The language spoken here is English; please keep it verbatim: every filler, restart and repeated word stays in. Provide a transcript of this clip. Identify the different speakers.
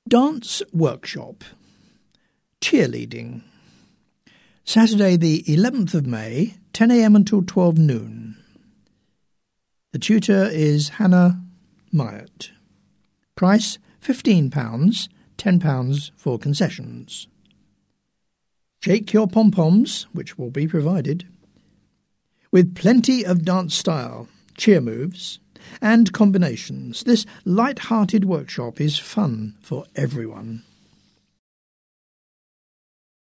Speaker 1: Dance workshop. Cheerleading. Saturday the eleventh of May, ten a m until twelve noon. The tutor is Hannah Myatt. Price fifteen pounds, ten pounds for concessions. Shake your pom-poms, which will be provided, with plenty of dance style, cheer moves, and combinations. This light-hearted workshop is fun for everyone.